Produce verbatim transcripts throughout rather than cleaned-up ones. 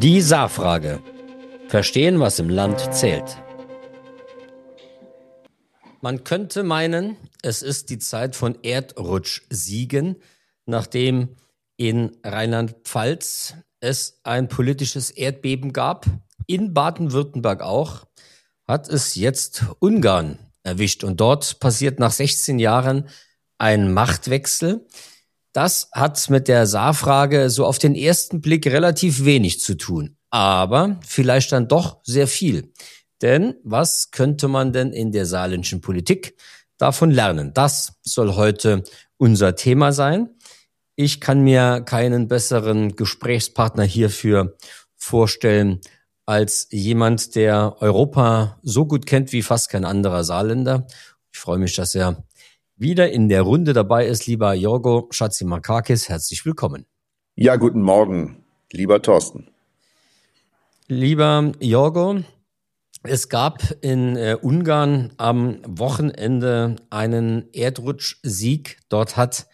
Die Saarfrage. Verstehen, was im Land zählt. Man könnte meinen, es ist die Zeit von Erdrutschsiegen, nachdem in Rheinland-Pfalz es ein politisches Erdbeben gab. In Baden-Württemberg auch, hat es jetzt Ungarn erwischt. Und dort passiert nach sechzehn Jahren ein Machtwechsel. Das hat mit der Saarfrage so auf den ersten Blick relativ wenig zu tun. Aber vielleicht dann doch sehr viel. Denn was könnte man denn in der saarländischen Politik davon lernen? Das soll heute unser Thema sein. Ich kann mir keinen besseren Gesprächspartner hierfür vorstellen als jemand, der Europa so gut kennt wie fast kein anderer Saarländer. Ich freue mich, dass er wieder in der Runde dabei ist. Lieber Jorgo Chatzimarkakis, herzlich willkommen. Ja, guten Morgen, lieber Thorsten. Lieber Jorgo, es gab in äh, Ungarn am Wochenende einen Erdrutschsieg. Dort hat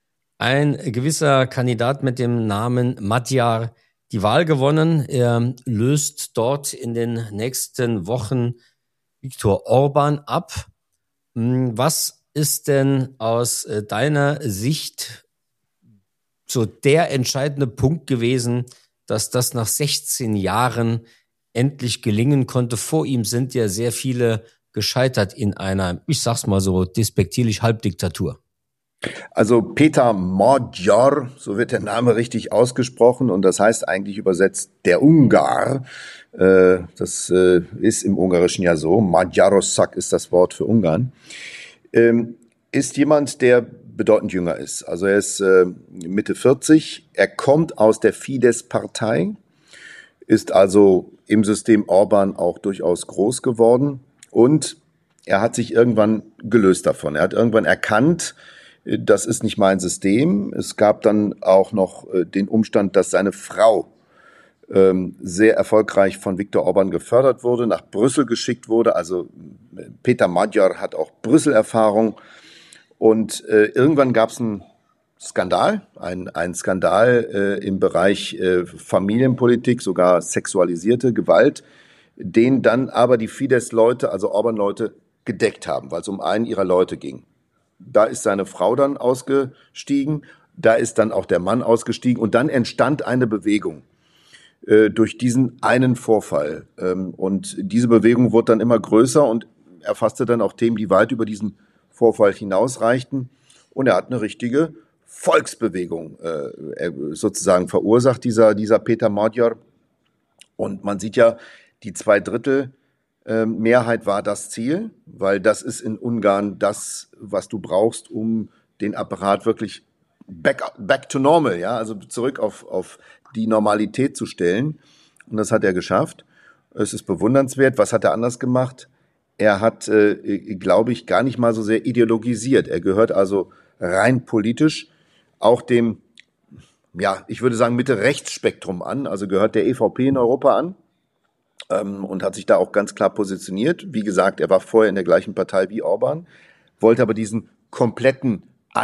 ein gewisser Kandidat mit dem Namen Magyar die Wahl gewonnen. Er löst dort in den nächsten Wochen Viktor Orbán ab. Was ist denn aus äh, deiner Sicht so der entscheidende Punkt gewesen, dass das nach sechzehn Jahren endlich gelingen konnte? Vor ihm sind ja sehr viele gescheitert in einer, ich sag's mal so despektierlich, Halbdiktatur. Also Peter Magyar, so wird der Name richtig ausgesprochen und das heißt eigentlich übersetzt der Ungar. Äh, das äh, ist im Ungarischen ja so. Magyarország ist das Wort für Ungarn. Ähm, ist jemand, der bedeutend jünger ist. Also er ist äh, Mitte vierzig. Er kommt aus der Fidesz-Partei, ist also im System Orbán auch durchaus groß geworden und er hat sich irgendwann gelöst davon. Er hat irgendwann erkannt, das ist nicht mein System. Es gab dann auch noch äh, den Umstand, dass seine Frau ähm, sehr erfolgreich von Viktor Orbán gefördert wurde, nach Brüssel geschickt wurde. Also Peter Magyar hat auch Brüssel-Erfahrung. Und äh, irgendwann gab es einen Skandal, ein, ein Skandal äh, im Bereich äh, Familienpolitik, sogar sexualisierte Gewalt, den dann aber die Fidesz-Leute, also Orbán-Leute, gedeckt haben, weil es um einen ihrer Leute ging. Da ist seine Frau dann ausgestiegen, da ist dann auch der Mann ausgestiegen und dann entstand eine Bewegung äh, durch diesen einen Vorfall. Ähm, und diese Bewegung wurde dann immer größer und erfasste dann auch Themen, die weit über diesen Vorfall hinausreichten. Und er hat eine richtige Volksbewegung äh, sozusagen verursacht, dieser, dieser Peter Magyar. Und man sieht ja, die zwei Drittel Mehrheit war das Ziel, weil das ist in Ungarn das, was du brauchst, um den Apparat wirklich back, back to normal, ja, also zurück auf, auf die Normalität zu stellen. Und das hat er geschafft. Es ist bewundernswert. Was hat er anders gemacht? Er hat, äh, glaube ich, gar nicht mal so sehr ideologisiert. Er gehört also rein politisch auch dem, ja, ich würde sagen Mitte-Rechts-Spektrum an, also gehört der E V P in Europa an. Und hat sich da auch ganz klar positioniert. Wie gesagt, er war vorher in der gleichen Partei wie Orbán, wollte aber diesen kompletten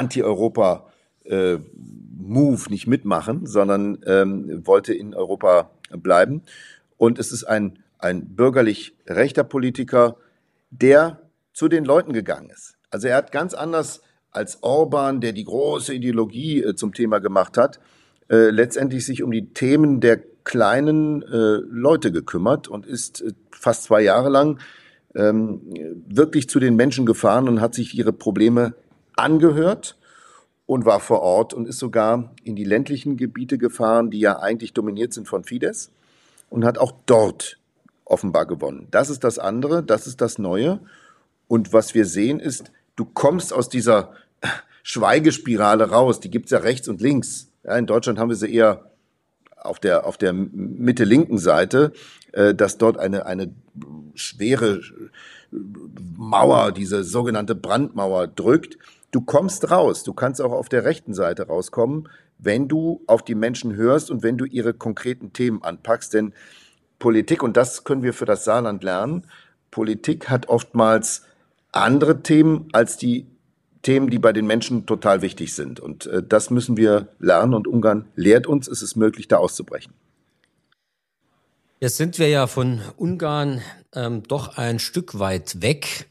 Anti-Europa-Move nicht mitmachen, sondern ähm, wollte in Europa bleiben. Und es ist ein, ein bürgerlich rechter Politiker, der zu den Leuten gegangen ist. Also er hat ganz anders als Orbán, der die große Ideologie äh, zum Thema gemacht hat, äh, letztendlich sich um die Themen der kleinen äh, Leute gekümmert und ist äh, fast zwei Jahre lang ähm, wirklich zu den Menschen gefahren und hat sich ihre Probleme angehört und war vor Ort und ist sogar in die ländlichen Gebiete gefahren, die ja eigentlich dominiert sind von Fidesz und hat auch dort offenbar gewonnen. Das ist das andere, das ist das Neue. Und was wir sehen ist, du kommst aus dieser Schweigespirale raus, die gibt's ja rechts und links. Ja, in Deutschland haben wir sie eher auf der, auf der Mitte-linken Seite, äh, dass dort eine, eine schwere Mauer, diese sogenannte Brandmauer drückt. Du kommst raus. Du kannst auch auf der rechten Seite rauskommen, wenn du auf die Menschen hörst und wenn du ihre konkreten Themen anpackst. Denn Politik, und das können wir für das Saarland lernen, Politik hat oftmals andere Themen als die Themen, die bei den Menschen total wichtig sind. Und äh, das müssen wir lernen und Ungarn lehrt uns, es ist möglich, da auszubrechen. Jetzt sind wir ja von Ungarn ähm, doch ein Stück weit weg,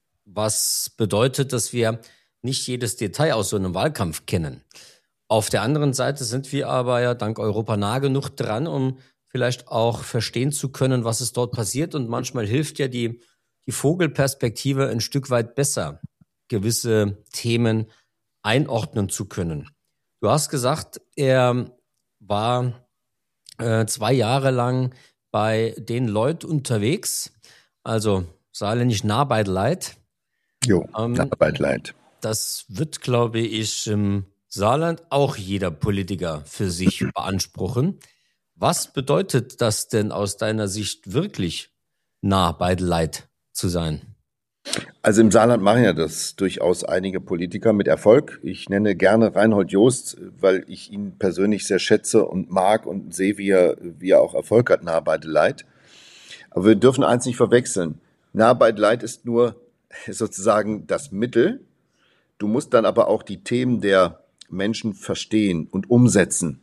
was bedeutet, dass wir nicht jedes Detail aus so einem Wahlkampf kennen. Auf der anderen Seite sind wir aber ja dank Europa nah genug dran, um vielleicht auch verstehen zu können, was es dort passiert. Und manchmal hilft ja die, die Vogelperspektive ein Stück weit besser, gewisse Themen einordnen zu können. Du hast gesagt, er war äh, zwei Jahre lang bei den Leuten unterwegs, also saarländisch nah bei Leid. Jo, ähm, nah bei Leid. Das wird, glaube ich, im Saarland auch jeder Politiker für sich beanspruchen. Was bedeutet das denn aus deiner Sicht wirklich, nah bei Leid zu sein? Also im Saarland machen ja das durchaus einige Politiker mit Erfolg. Ich nenne gerne Reinhold Jost, weil ich ihn persönlich sehr schätze und mag und sehe, wie er, wie er auch Erfolg hat, nah bei Leid. Aber wir dürfen eins nicht verwechseln. Nah bei Leid ist nur sozusagen das Mittel. Du musst dann aber auch die Themen der Menschen verstehen und umsetzen.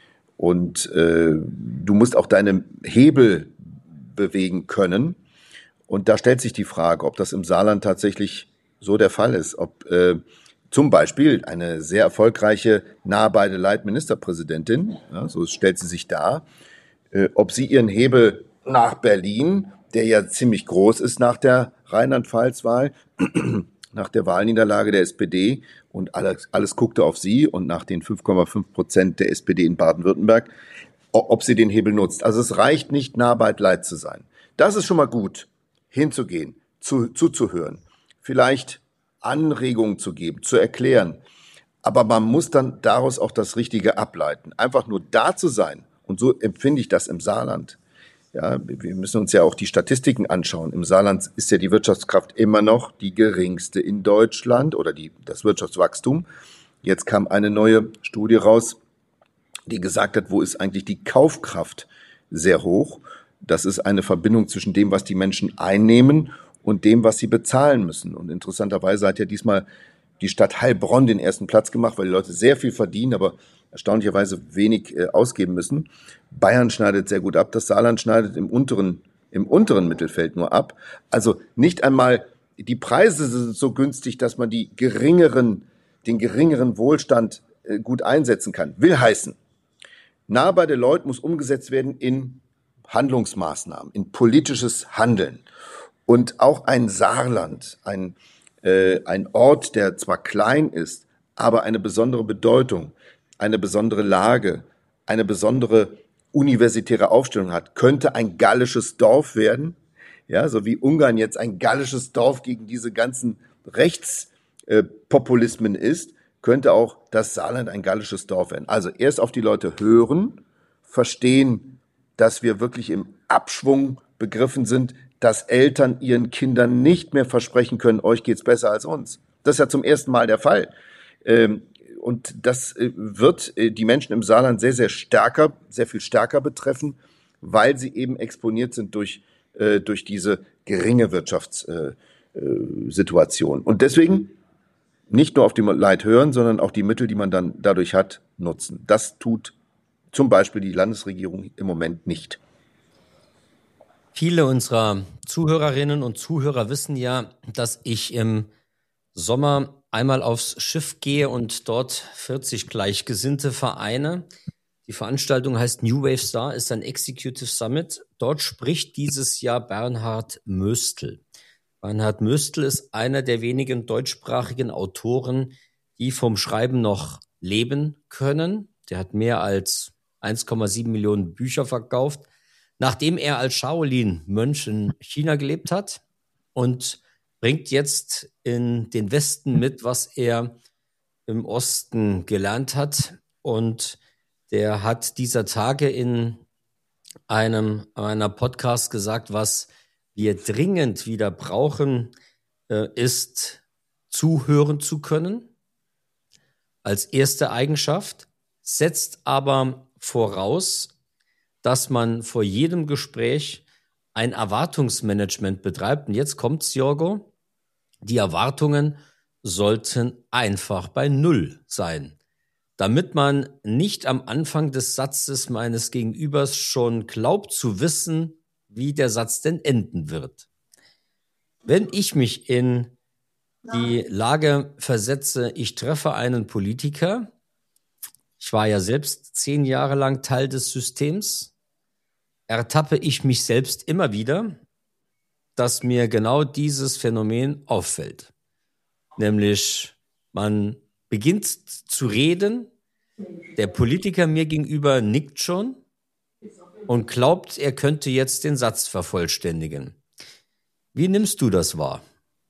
Und äh, du musst auch deine Hebel bewegen können. Und da stellt sich die Frage, ob das im Saarland tatsächlich so der Fall ist. Ob äh, zum Beispiel eine sehr erfolgreiche Nah-bei-Leid-Ministerpräsidentin, ja, so stellt sie sich dar, äh, ob sie ihren Hebel nach Berlin, der ja ziemlich groß ist nach der Rheinland-Pfalz-Wahl, nach der Wahlniederlage der S P D, und alles, alles guckte auf sie und nach den fünf Komma fünf Prozent der S P D in Baden-Württemberg, ob sie den Hebel nutzt. Also es reicht nicht, nah bei Leid zu sein. Das ist schon mal gut, hinzugehen, zu, zuzuhören, vielleicht Anregungen zu geben, zu erklären. Aber man muss dann daraus auch das Richtige ableiten. Einfach nur da zu sein, und so empfinde ich das im Saarland. Ja, wir müssen uns ja auch die Statistiken anschauen. Im Saarland ist ja die Wirtschaftskraft immer noch die geringste in Deutschland oder die, das Wirtschaftswachstum. Jetzt kam eine neue Studie raus, die gesagt hat, wo ist eigentlich die Kaufkraft sehr hoch. Das ist eine Verbindung zwischen dem, was die Menschen einnehmen und dem, was sie bezahlen müssen. Und interessanterweise hat ja diesmal die Stadt Heilbronn den ersten Platz gemacht, weil die Leute sehr viel verdienen, aber erstaunlicherweise wenig äh, ausgeben müssen. Bayern schneidet sehr gut ab, das Saarland schneidet im unteren, im unteren Mittelfeld nur ab. Also nicht einmal die Preise sind so günstig, dass man die geringeren, den geringeren Wohlstand äh, gut einsetzen kann. Will heißen, nah bei den Leuten muss umgesetzt werden in Handlungsmaßnahmen, in politisches Handeln. Und auch ein Saarland, ein, äh, ein Ort, der zwar klein ist, aber eine besondere Bedeutung, eine besondere Lage, eine besondere universitäre Aufstellung hat, könnte ein gallisches Dorf werden, ja, so wie Ungarn jetzt ein gallisches Dorf gegen diese ganzen Rechtspopulismen äh, ist, könnte auch das Saarland ein gallisches Dorf werden. Also erst auf die Leute hören, verstehen, dass wir wirklich im Abschwung begriffen sind, dass Eltern ihren Kindern nicht mehr versprechen können, euch geht's besser als uns. Das ist ja zum ersten Mal der Fall. Ähm, Und das wird die Menschen im Saarland sehr, sehr stärker, sehr viel stärker betreffen, weil sie eben exponiert sind durch, äh, durch diese geringe Wirtschaftssituation. Und deswegen nicht nur auf die Leid hören, sondern auch die Mittel, die man dann dadurch hat, nutzen. Das tut zum Beispiel die Landesregierung im Moment nicht. Viele unserer Zuhörerinnen und Zuhörer wissen ja, dass ich im Sommer einmal aufs Schiff gehe und dort vierzig Gleichgesinnte vereine. Die Veranstaltung heißt New Wave Star, ist ein Executive Summit. Dort spricht dieses Jahr Bernhard Möstl. Bernhard Möstl ist einer der wenigen deutschsprachigen Autoren, die vom Schreiben noch leben können. Der hat mehr als eins Komma sieben Millionen Bücher verkauft, nachdem er als Shaolin-Mönch in China gelebt hat, und bringt jetzt in den Westen mit, was er im Osten gelernt hat. Und der hat dieser Tage in einem einer Podcast gesagt, was wir dringend wieder brauchen, äh, ist zuhören zu können als erste Eigenschaft, setzt aber voraus, dass man vor jedem Gespräch ein Erwartungsmanagement betreibt. Und jetzt kommt's, Jorgo. Die Erwartungen sollten einfach bei Null sein. damit man nicht am Anfang des Satzes meines Gegenübers schon glaubt zu wissen, wie der Satz denn enden wird. Wenn ich mich in die Lage versetze, ich treffe einen Politiker, ich war ja selbst zehn Jahre lang Teil des Systems, ertappe ich mich selbst immer wieder, dass mir genau dieses Phänomen auffällt. Nämlich, man beginnt zu reden, der Politiker mir gegenüber nickt schon und glaubt, er könnte jetzt den Satz vervollständigen. Wie nimmst du das wahr?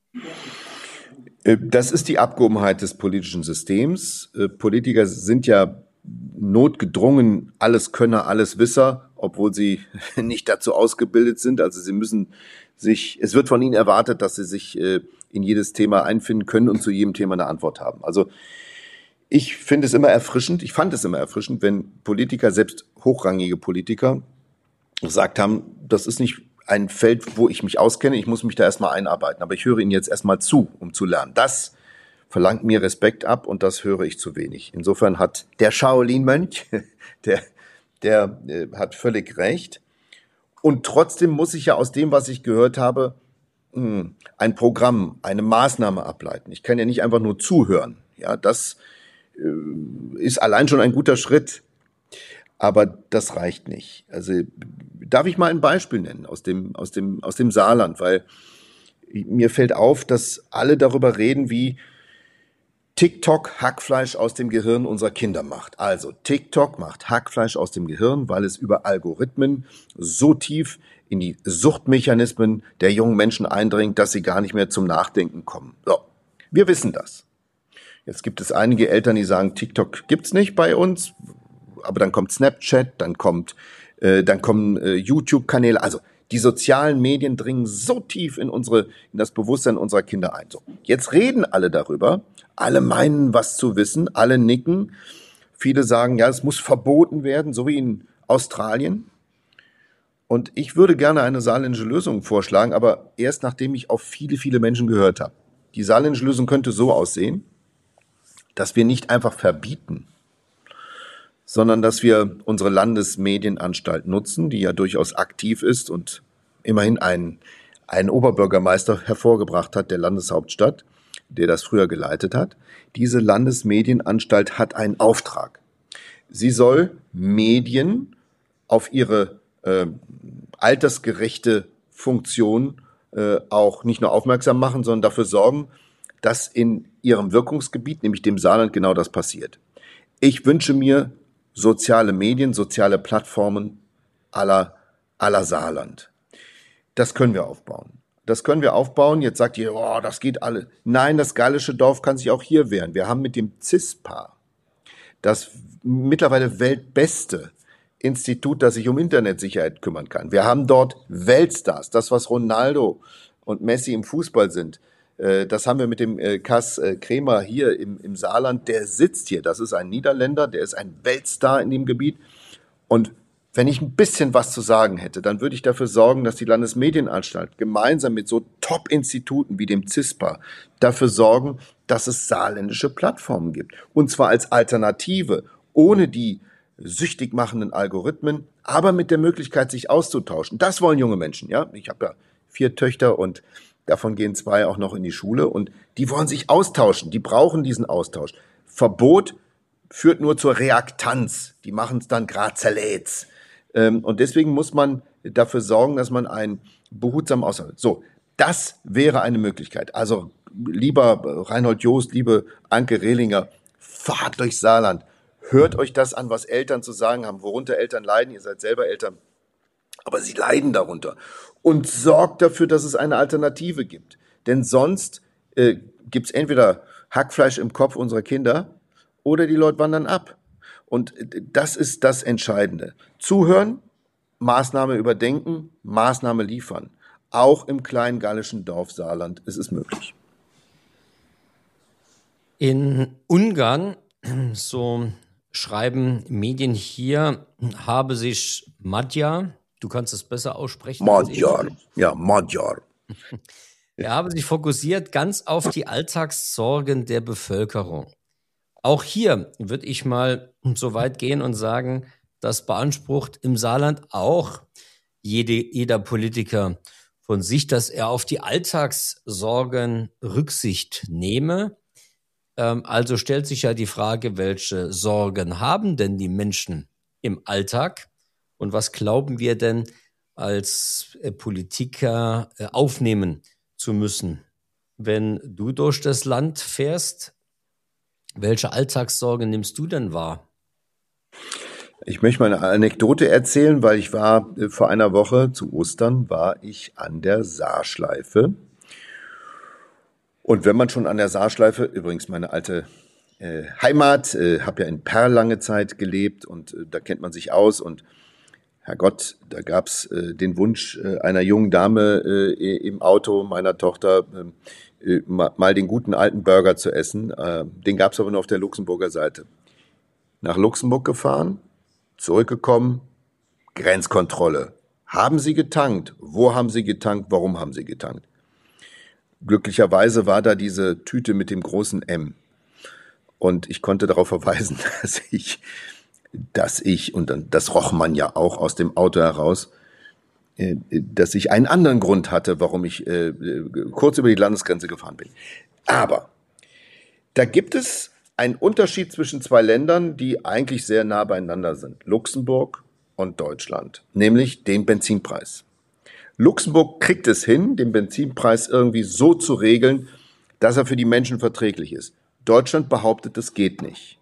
Das ist die Abgehobenheit des politischen Systems. Politiker sind ja notgedrungen Alleskönner, Alleswisser, obwohl sie nicht dazu ausgebildet sind. Also sie müssen sich, es wird von ihnen erwartet, dass sie sich in jedes Thema einfinden können und zu jedem Thema eine Antwort haben. Also ich finde es immer erfrischend, ich fand es immer erfrischend, wenn Politiker, selbst hochrangige Politiker, gesagt haben, das ist nicht ein Feld, wo ich mich auskenne, ich muss mich da erstmal einarbeiten, aber ich höre Ihnen jetzt erstmal zu, um zu lernen. Das verlangt mir Respekt ab und das höre ich zu wenig. Insofern hat der Shaolin-Mönch, der, der äh, hat völlig recht. Und trotzdem muss ich ja aus dem, was ich gehört habe, mh, ein Programm, eine Maßnahme ableiten. Ich kann ja nicht einfach nur zuhören. Ja, das äh, ist allein schon ein guter Schritt. Aber das reicht nicht. Also darf ich mal ein Beispiel nennen aus dem, aus dem, aus dem Saarland, weil mir fällt auf, dass alle darüber reden, wie TikTok Hackfleisch aus dem Gehirn unserer Kinder macht. Also TikTok macht Hackfleisch aus dem Gehirn, weil es über Algorithmen so tief in die Suchtmechanismen der jungen Menschen eindringt, dass sie gar nicht mehr zum Nachdenken kommen. So, wir wissen das. Jetzt gibt es einige Eltern, die sagen, TikTok gibt's nicht bei uns. Aber dann kommt Snapchat, dann kommt, äh, dann kommen äh, YouTube-Kanäle. Also die sozialen Medien dringen so tief in unsere, in das Bewusstsein unserer Kinder ein. So, jetzt reden alle darüber, alle meinen, was zu wissen, alle nicken. Viele sagen, ja, es muss verboten werden, so wie in Australien. Und ich würde gerne eine saarländische Lösung vorschlagen, aber erst nachdem ich auf viele, viele Menschen gehört habe. Die saarländische Lösung könnte so aussehen, dass wir nicht einfach verbieten, sondern dass wir unsere Landesmedienanstalt nutzen, die ja durchaus aktiv ist und immerhin einen, einen Oberbürgermeister hervorgebracht hat der Landeshauptstadt, der das früher geleitet hat. Diese Landesmedienanstalt hat einen Auftrag. Sie soll Medien auf ihre äh, altersgerechte Funktion äh, auch nicht nur aufmerksam machen, sondern dafür sorgen, dass in ihrem Wirkungsgebiet, nämlich dem Saarland, genau das passiert. Ich wünsche mir soziale Medien, soziale Plattformen à la, à la Saarland. Das können wir aufbauen. Das können wir aufbauen. Jetzt sagt ihr, oh, das geht alle. Nein, das gallische Dorf kann sich auch hier wehren. Wir haben mit dem CISPA, das mittlerweile weltbeste Institut, das sich um Internetsicherheit kümmern kann. Wir haben dort Weltstars, das, was Ronaldo und Messi im Fußball sind. Das haben wir mit dem Kas Kremer hier im, im Saarland. Der sitzt hier. Das ist ein Niederländer, der ist ein Weltstar in dem Gebiet. Und wenn ich ein bisschen was zu sagen hätte, dann würde ich dafür sorgen, dass die Landesmedienanstalt gemeinsam mit so Top-Instituten wie dem CISPA dafür sorgen, dass es saarländische Plattformen gibt. Und zwar als Alternative, ohne die süchtig machenden Algorithmen, aber mit der Möglichkeit, sich auszutauschen. Das wollen junge Menschen. Ja, ich habe ja vier Töchter und davon gehen zwei auch noch in die Schule und die wollen sich austauschen. Die brauchen diesen Austausch. Verbot führt nur zur Reaktanz. Die machen es dann grazerläts. Und deswegen muss man dafür sorgen, dass man einen behutsamen Austausch hat. So, das wäre eine Möglichkeit. Also, lieber Reinhold Joost, liebe Anke Rehlinger, fahrt durchs Saarland. Hört euch das an, was Eltern zu sagen haben, worunter Eltern leiden. Ihr seid selber Eltern. Aber sie leiden darunter. Und sorgt dafür, dass es eine Alternative gibt. Denn sonst äh, gibt es entweder Hackfleisch im Kopf unserer Kinder oder die Leute wandern ab. Und äh, das ist das Entscheidende. Zuhören, Maßnahme überdenken, Maßnahme liefern. Auch im kleinen gallischen Dorf Saarland ist es möglich. In Ungarn, so schreiben Medien hier, habe sich Magyar, du kannst es besser aussprechen. Magyar, ja, Magyar. Er habe sich fokussiert ganz auf die Alltagssorgen der Bevölkerung. Auch hier würde ich mal so weit gehen und sagen, das beansprucht im Saarland auch jede, jeder Politiker von sich, dass er auf die Alltagssorgen Rücksicht nehme. Ähm, also stellt sich ja die Frage, welche Sorgen haben denn die Menschen im Alltag? Und was glauben wir denn als äh, Politiker äh, aufnehmen zu müssen? Wenn du durch das Land fährst, welche Alltagssorge nimmst du denn wahr? Ich möchte mal eine Anekdote erzählen, weil ich war äh, vor einer Woche zu Ostern, war ich an der Saarschleife. Und wenn man schon an der Saarschleife, übrigens meine alte äh, Heimat, äh, habe ja in Perl lange Zeit gelebt und äh, da kennt man sich aus und Herrgott, da gab's äh, den Wunsch äh, einer jungen Dame äh, im Auto meiner Tochter, äh, mal, mal den guten alten Burger zu essen. Äh, den gab's aber nur auf der Luxemburger Seite. Nach Luxemburg gefahren, zurückgekommen, Grenzkontrolle. Haben Sie getankt? Wo haben Sie getankt? Warum haben Sie getankt? Glücklicherweise war da diese Tüte mit dem großen M. Und ich konnte darauf verweisen, dass ich dass ich, und dann, das roch man ja auch aus dem Auto heraus, äh, dass ich einen anderen Grund hatte, warum ich äh, kurz über die Landesgrenze gefahren bin. Aber da gibt es einen Unterschied zwischen zwei Ländern, die eigentlich sehr nah beieinander sind, Luxemburg und Deutschland, nämlich den Benzinpreis. Luxemburg kriegt es hin, den Benzinpreis irgendwie so zu regeln, dass er für die Menschen verträglich ist. Deutschland behauptet, es geht nicht.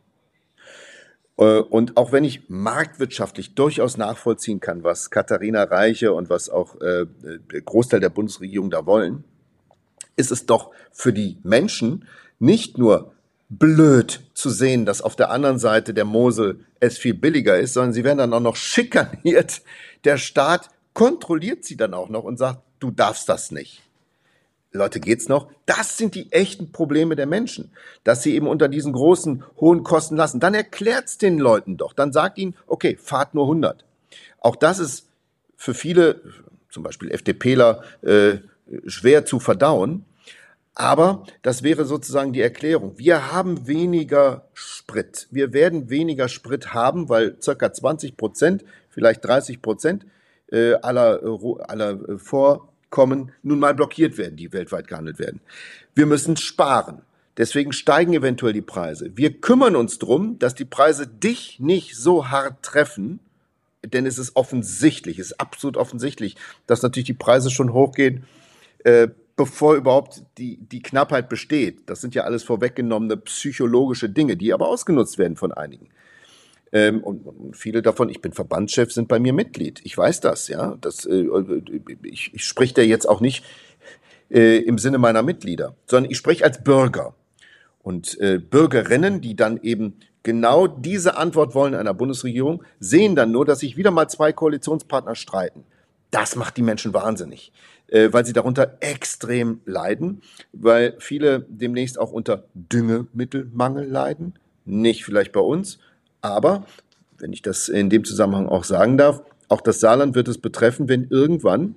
Und auch wenn ich marktwirtschaftlich durchaus nachvollziehen kann, was Katharina Reiche und was auch äh, der Großteil der Bundesregierung da wollen, ist es doch für die Menschen nicht nur blöd zu sehen, dass auf der anderen Seite der Mosel es viel billiger ist, sondern sie werden dann auch noch schikaniert. Der Staat kontrolliert sie dann auch noch und sagt, du darfst das nicht. Leute, geht's noch? Das sind die echten Probleme der Menschen, dass sie eben unter diesen großen, hohen Kosten lassen. Dann erklärt's den Leuten doch. Dann sagt ihnen, okay, fahrt nur hundert. Auch das ist für viele, zum Beispiel FDPler, äh, schwer zu verdauen. Aber das wäre sozusagen die Erklärung. Wir haben weniger Sprit. Wir werden weniger Sprit haben, weil circa zwanzig Prozent, vielleicht dreißig Prozent äh, aller, aller Vor kommen, nun mal blockiert werden, die weltweit gehandelt werden. Wir müssen sparen. Deswegen steigen eventuell die Preise. Wir kümmern uns drum, dass die Preise dich nicht so hart treffen, denn es ist offensichtlich, es ist absolut offensichtlich, dass natürlich die Preise schon hochgehen, äh, bevor überhaupt die, die Knappheit besteht. Das sind ja alles vorweggenommene psychologische Dinge, die aber ausgenutzt werden von einigen. Ähm, und, und viele davon, ich bin Verbandschef, sind bei mir Mitglied. Ich weiß das, ja. Das, äh, ich, ich spreche da jetzt auch nicht äh, im Sinne meiner Mitglieder, sondern ich spreche als Bürger. Und äh, Bürgerinnen, die dann eben genau diese Antwort wollen einer Bundesregierung, sehen dann nur, dass sich wieder mal zwei Koalitionspartner streiten. Das macht die Menschen wahnsinnig, äh, weil sie darunter extrem leiden, weil viele demnächst auch unter Düngemittelmangel leiden. Nicht vielleicht bei uns, aber, wenn ich das in dem Zusammenhang auch sagen darf, auch das Saarland wird es betreffen, wenn irgendwann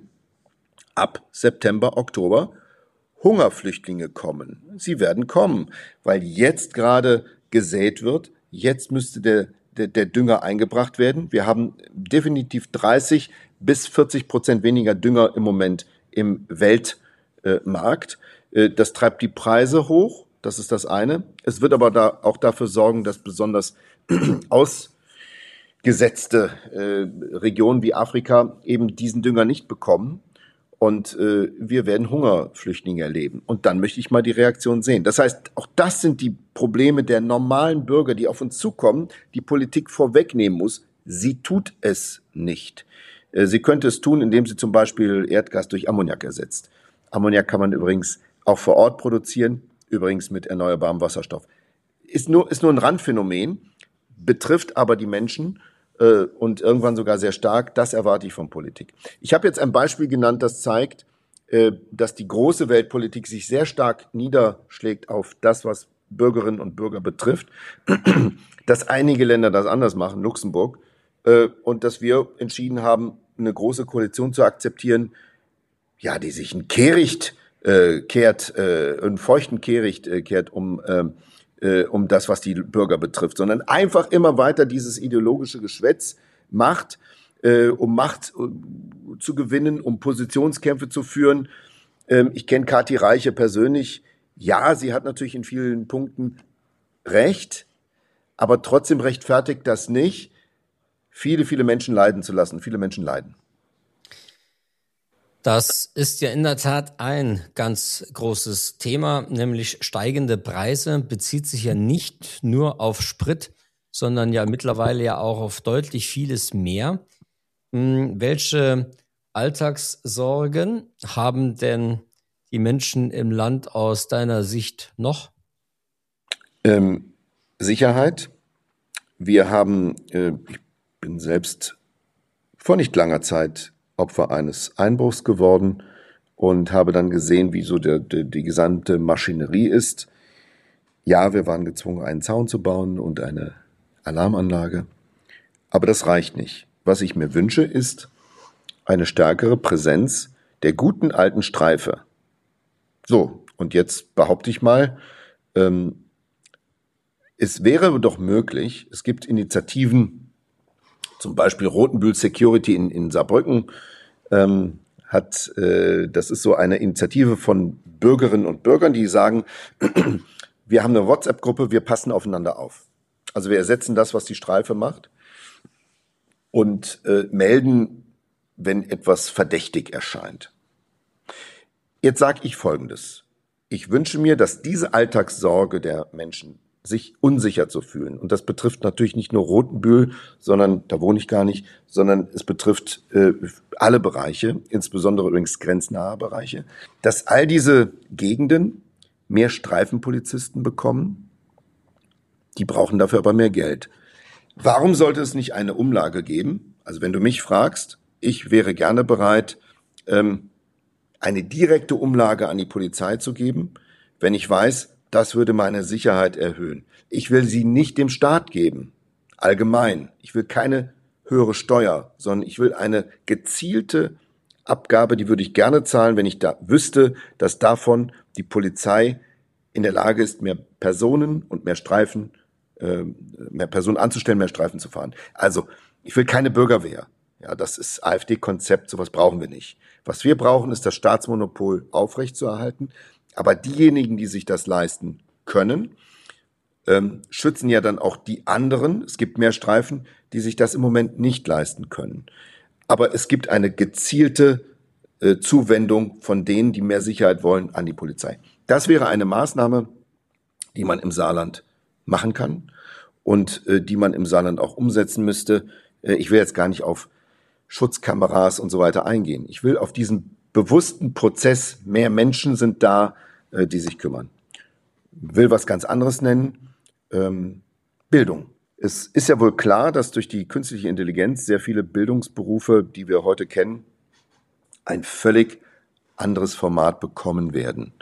ab September, Oktober Hungerflüchtlinge kommen. Sie werden kommen, weil jetzt gerade gesät wird, jetzt müsste der, der, der Dünger eingebracht werden. Wir haben definitiv dreißig bis vierzig Prozent weniger Dünger im Moment im Weltmarkt. Das treibt die Preise hoch, das ist das eine. Es wird aber da auch dafür sorgen, dass besonders ausgesetzte äh, Regionen wie Afrika eben diesen Dünger nicht bekommen und äh, wir werden Hungerflüchtlinge erleben. Und dann möchte ich mal die Reaktion sehen. Das heißt, auch das sind die Probleme der normalen Bürger, die auf uns zukommen, die Politik vorwegnehmen muss. Sie tut es nicht. Äh, sie könnte es tun, indem sie zum Beispiel Erdgas durch Ammoniak ersetzt. Ammoniak kann man übrigens auch vor Ort produzieren, übrigens mit erneuerbarem Wasserstoff. Ist nur, ist nur ein Randphänomen, betrifft aber die Menschen äh, und irgendwann sogar sehr stark. Das erwarte ich von Politik. Ich habe jetzt ein Beispiel genannt, das zeigt, äh, dass die große Weltpolitik sich sehr stark niederschlägt auf das, was Bürgerinnen und Bürger betrifft, dass einige Länder das anders machen, Luxemburg, äh, und dass wir entschieden haben, eine große Koalition zu akzeptieren, ja, die sich ein Kehricht äh, kehrt, äh, einen feuchten Kehricht äh, kehrt um äh, äh, um das, was die Bürger betrifft, sondern einfach immer weiter dieses ideologische Geschwätz macht, äh, um Macht äh, zu gewinnen, um Positionskämpfe zu führen. Ähm, ich kenne Kathi Reiche persönlich. Ja, sie hat natürlich in vielen Punkten recht, aber trotzdem rechtfertigt das nicht, viele, viele Menschen leiden zu lassen. Viele Menschen leiden. Das ist ja in der Tat ein ganz großes Thema, nämlich steigende Preise, bezieht sich ja nicht nur auf Sprit, sondern ja mittlerweile ja auch auf deutlich vieles mehr. Hm, welche Alltagssorgen haben denn die Menschen im Land aus deiner Sicht noch? Ähm, Sicherheit. Wir haben, äh, ich bin selbst vor nicht langer Zeit Opfer eines Einbruchs geworden und habe dann gesehen, wie so der, der, die gesamte Maschinerie ist. Ja, wir waren gezwungen, einen Zaun zu bauen und eine Alarmanlage, aber das reicht nicht. Was ich mir wünsche, ist eine stärkere Präsenz der guten alten Streife. So, und jetzt behaupte ich mal, ähm, es wäre doch möglich, es gibt Initiativen, zum Beispiel Rotenbühl Security in, in Saarbrücken ähm, hat, äh, das ist so eine Initiative von Bürgerinnen und Bürgern, die sagen, wir haben eine WhatsApp-Gruppe, wir passen aufeinander auf. Also wir ersetzen das, was die Streife macht und äh, melden, wenn etwas verdächtig erscheint. Jetzt sage ich Folgendes. Ich wünsche mir, dass diese Alltagssorge der Menschen, sich unsicher zu fühlen. Und das betrifft natürlich nicht nur Rotenbühl, sondern, da wohne ich gar nicht, sondern es betrifft äh, alle Bereiche, insbesondere übrigens grenznahe Bereiche, dass all diese Gegenden mehr Streifenpolizisten bekommen. Die brauchen dafür aber mehr Geld. Warum sollte es nicht eine Umlage geben? Also wenn du mich fragst, ich wäre gerne bereit, ähm, eine direkte Umlage an die Polizei zu geben, wenn ich weiß, das würde meine Sicherheit erhöhen. Ich will sie nicht dem Staat geben, allgemein. Ich will keine höhere Steuer, sondern ich will eine gezielte Abgabe, die würde ich gerne zahlen, wenn ich da wüsste, dass davon die Polizei in der Lage ist, mehr Personen und mehr Streifen, äh, mehr Personen anzustellen, mehr Streifen zu fahren. Also, ich will keine Bürgerwehr. Ja, das ist AfD-Konzept, sowas brauchen wir nicht. Was wir brauchen, ist das Staatsmonopol aufrechtzuerhalten. Aber diejenigen, die sich das leisten können, ähm, schützen ja dann auch die anderen. Es gibt mehr Streifen, die sich das im Moment nicht leisten können. Aber es gibt eine gezielte äh, Zuwendung von denen, die mehr Sicherheit wollen, an die Polizei. Das wäre eine Maßnahme, die man im Saarland machen kann und äh, die man im Saarland auch umsetzen müsste. Äh, ich will jetzt gar nicht auf Schutzkameras und so weiter eingehen. Ich will auf diesen bewussten Prozess, mehr Menschen sind da, äh, die sich kümmern. Will was ganz anderes nennen, ähm, Bildung. Es ist ja wohl klar, dass durch die künstliche Intelligenz sehr viele Bildungsberufe, die wir heute kennen, ein völlig anderes Format bekommen werden.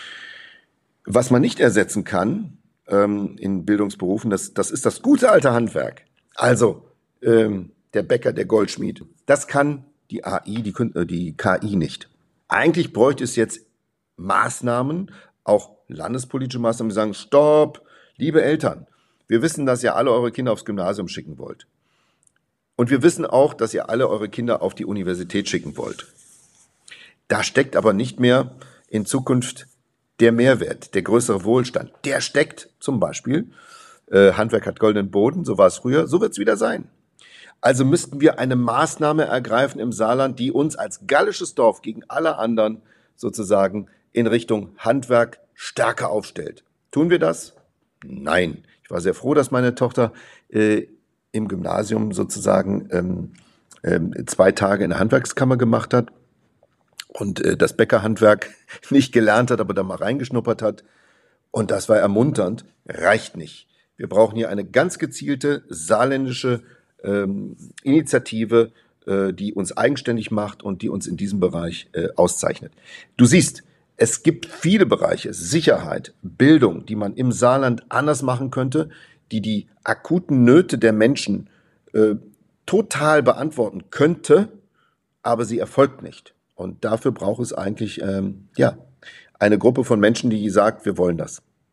Was man nicht ersetzen kann ähm, in Bildungsberufen, das, das ist das gute alte Handwerk. Also ähm, der Bäcker, der Goldschmied. Das kann die A I, die, die K I nicht. Eigentlich bräuchte es jetzt Maßnahmen, auch landespolitische Maßnahmen, die sagen, stopp, liebe Eltern, wir wissen, dass ihr alle eure Kinder aufs Gymnasium schicken wollt. Und wir wissen auch, dass ihr alle eure Kinder auf die Universität schicken wollt. Da steckt aber nicht mehr in Zukunft der Mehrwert, der größere Wohlstand. Der steckt zum Beispiel, äh, Handwerk hat goldenen Boden, so war es früher, so wird es wieder sein. Also müssten wir eine Maßnahme ergreifen im Saarland, die uns als gallisches Dorf gegen alle anderen sozusagen in Richtung Handwerk stärker aufstellt. Tun wir das? Nein. Ich war sehr froh, dass meine Tochter äh, im Gymnasium sozusagen ähm, ähm, zwei Tage in der Handwerkskammer gemacht hat und äh, das Bäckerhandwerk nicht gelernt hat, aber da mal reingeschnuppert hat. Und das war ermunternd. Reicht nicht. Wir brauchen hier eine ganz gezielte saarländische ähm, Initiative, äh, die uns eigenständig macht und die uns in diesem Bereich äh, auszeichnet. Du siehst, es gibt viele Bereiche, Sicherheit, Bildung, die man im Saarland anders machen könnte, die die akuten Nöte der Menschen äh, total beantworten könnte, aber sie erfolgt nicht. Und dafür braucht es eigentlich ähm, ja eine Gruppe von Menschen, die sagt, wir wollen das.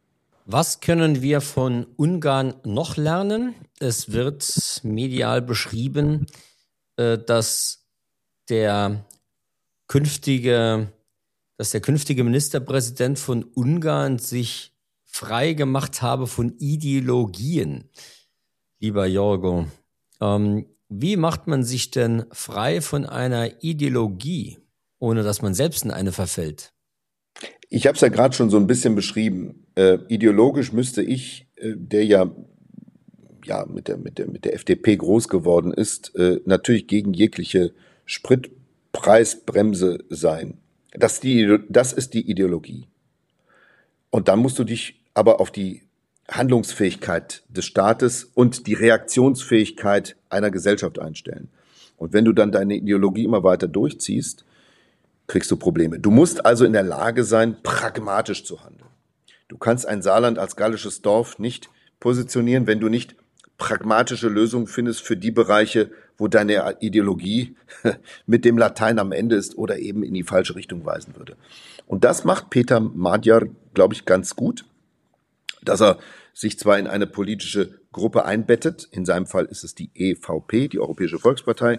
Was können wir von Ungarn noch lernen? Es wird medial beschrieben, dass der künftige, dass der künftige Ministerpräsident von Ungarn sich frei gemacht habe von Ideologien. Lieber Jorgo, ähm, wie macht man sich denn frei von einer Ideologie, ohne dass man selbst in eine verfällt? Ich habe es ja gerade schon so ein bisschen beschrieben. Äh, ideologisch müsste ich, äh, der ja, ja mit, der, mit, der, mit der F D P groß geworden ist, äh, natürlich gegen jegliche Spritpreisbremse sein. Das, die, das ist die Ideologie. Und dann musst du dich aber auf die Handlungsfähigkeit des Staates und die Reaktionsfähigkeit einer Gesellschaft einstellen. Und wenn du dann deine Ideologie immer weiter durchziehst, kriegst du Probleme. Du musst also in der Lage sein, pragmatisch zu handeln. Du kannst ein Saarland als gallisches Dorf nicht positionieren, wenn du nicht pragmatische Lösungen findest für die Bereiche, wo deine Ideologie mit dem Latein am Ende ist oder eben in die falsche Richtung weisen würde. Und das macht Peter Magyar, glaube ich, ganz gut, dass er sich zwar in eine politische Gruppe einbettet, in seinem Fall ist es die E V P, die Europäische Volkspartei,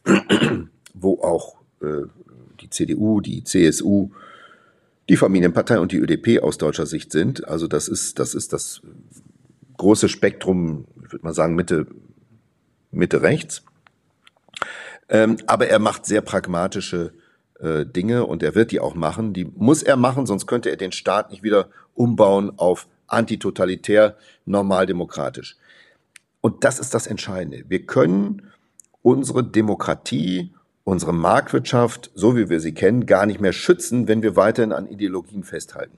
wo auch äh, die C D U, die C S U, die Familienpartei und die Ö D P aus deutscher Sicht sind. Also das ist das, ist das große Spektrum, ich würde mal sagen Mitte, Mitte rechts. Ähm, aber er macht sehr pragmatische äh, Dinge und er wird die auch machen. Die muss er machen, sonst könnte er den Staat nicht wieder umbauen auf antitotalitär, normaldemokratisch. Und das ist das Entscheidende. Wir können unsere Demokratie, unsere Marktwirtschaft, so wie wir sie kennen, gar nicht mehr schützen, wenn wir weiterhin an Ideologien festhalten.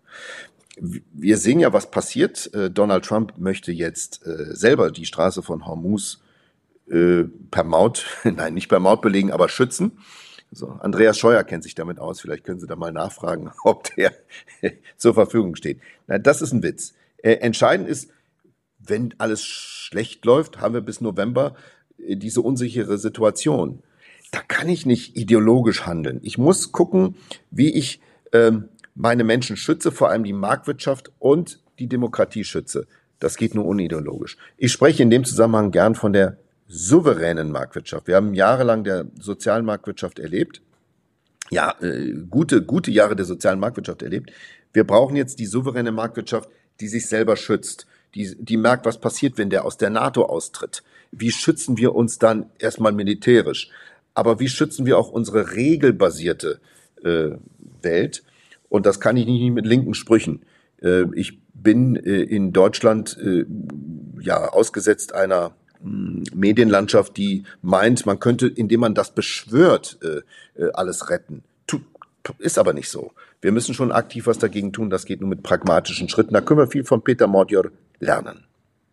Wir sehen ja, was passiert. Donald Trump möchte jetzt äh, selber die Straße von Hormuz äh, per Maut, nein, nicht per Maut belegen, aber schützen. So, Andreas Scheuer kennt sich damit aus. Vielleicht können Sie da mal nachfragen, ob der zur Verfügung steht. Na, das ist ein Witz. Äh, entscheidend ist, wenn alles schlecht läuft, haben wir bis November äh, diese unsichere Situation. Da kann ich nicht ideologisch handeln. Ich muss gucken, wie ich äh, meine Menschen schütze, vor allem die Marktwirtschaft und die Demokratie schütze. Das geht nur unideologisch. Ich spreche in dem Zusammenhang gern von der souveränen Marktwirtschaft. Wir haben jahrelang der sozialen Marktwirtschaft erlebt, ja, äh, gute, gute Jahre der sozialen Marktwirtschaft erlebt. Wir brauchen jetzt die souveräne Marktwirtschaft, die sich selber schützt, die, die merkt, was passiert, wenn der aus der NATO austritt. Wie schützen wir uns dann erstmal militärisch? Aber wie schützen wir auch unsere regelbasierte äh, Welt? Und das kann ich nicht mit linken Sprüchen. Äh, ich bin äh, in Deutschland äh, ja ausgesetzt einer Medienlandschaft, die meint, man könnte, indem man das beschwört, äh, alles retten. Tut, ist aber nicht so. Wir müssen schon aktiv was dagegen tun. Das geht nur mit pragmatischen Schritten. Da können wir viel von Peter Magyar lernen.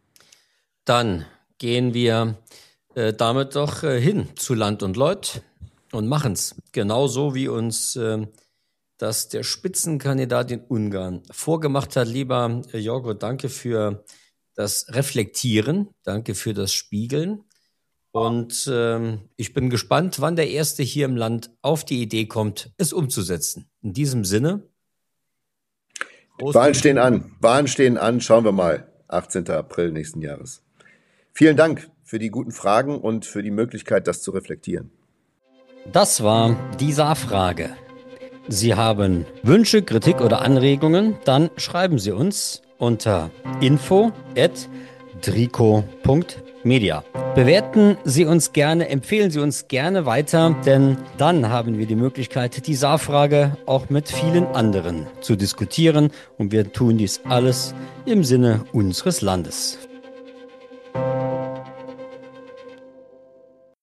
Dann gehen wir äh, damit doch äh, hin zu Land und Leut und machen es. Genauso wie uns äh, das der Spitzenkandidat in Ungarn vorgemacht hat. Lieber äh, Jorgo, danke für das Reflektieren, danke für das Spiegeln. Und ähm, ich bin gespannt, wann der Erste hier im Land auf die Idee kommt, es umzusetzen. In diesem Sinne. Wahlen stehen an. Wahlen stehen an. Schauen wir mal. achtzehnten April nächsten Jahres. Vielen Dank für die guten Fragen und für die Möglichkeit, das zu reflektieren. Das war die Saarfrage. Sie haben Wünsche, Kritik oder Anregungen? Dann schreiben Sie uns unter info at drico punkt media. Bewerten Sie uns gerne, empfehlen Sie uns gerne weiter, denn dann haben wir die Möglichkeit, die Saarfrage auch mit vielen anderen zu diskutieren und wir tun dies alles im Sinne unseres Landes.